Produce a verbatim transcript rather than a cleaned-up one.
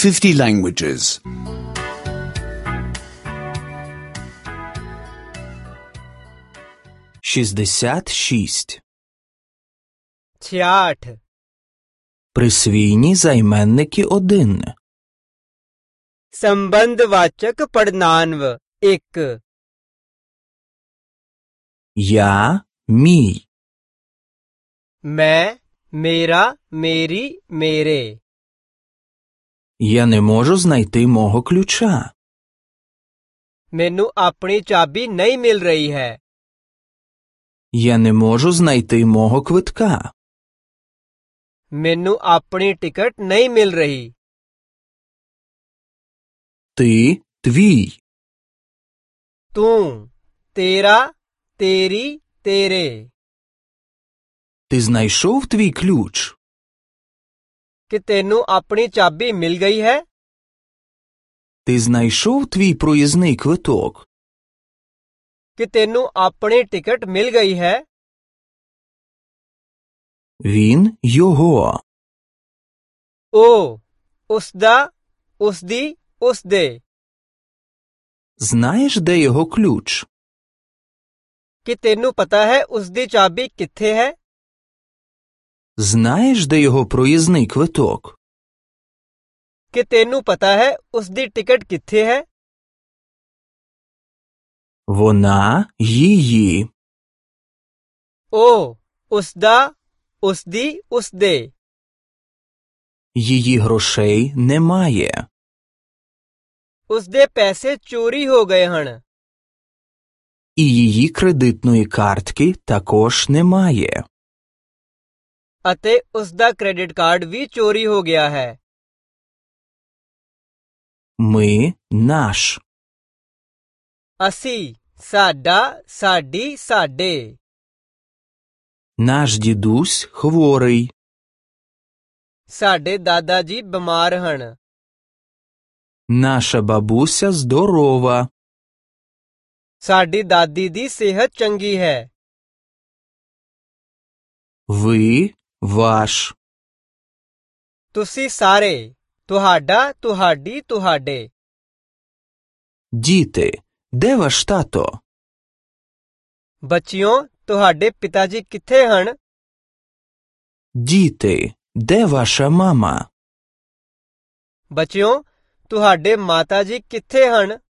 fifty languages. шістдесят шість. छियाठ Присвійні займенники один. संबंधवाचक पड़नानव एक Я, мій. मैं मेरा मेरी मेरे Я не можу знайти мого ключа. मैनू अपनी चाबी नहीं मिल रही है। Я не можу знайти мого квитка. मैनू अपनी टिकट नहीं मिल रही। Ти, твій. तू तेरा तेरी तेरे Ти знайшов твій ключ? कि तेनू अपनी चाबी मिल गई है। Ти знайшов твій проїзний квиток? कि तेनू अपनी टिकट मिल गई है। Він, його. ओ उसदा उसदी उसदे Знаєш, де його ключ? कि तेनू पता है उसदी चाबी कित्थे है। Знаєш, де його проїзний квиток? कि तेनू पता है उसदी टिकट कित्थे है। Вона, її. ओ उसदा उसदी उसदे Її грошей немає. उसदे पैसे चोरी हो गए हन। І її кредитної картки також немає. अते उसदा क्रेडिट कार्ड भी चोरी हो गया है। Ми, наш. असी साडा साडी साडे Наш дідусь хворий. साडे दादा जी बीमार हन। Наша бабуся здорова. साडी दादी दी सेहत चंगी है। Ви, ваш. तुसी सारे तुहाडा तुहाडी तुहाडे Діти, де ваш тато? बच्चियों तुहाडे पिताजी कित्थे हन। Діти, де ваша мама? बच्चियों तुहाडे माताजी कित्थे हन।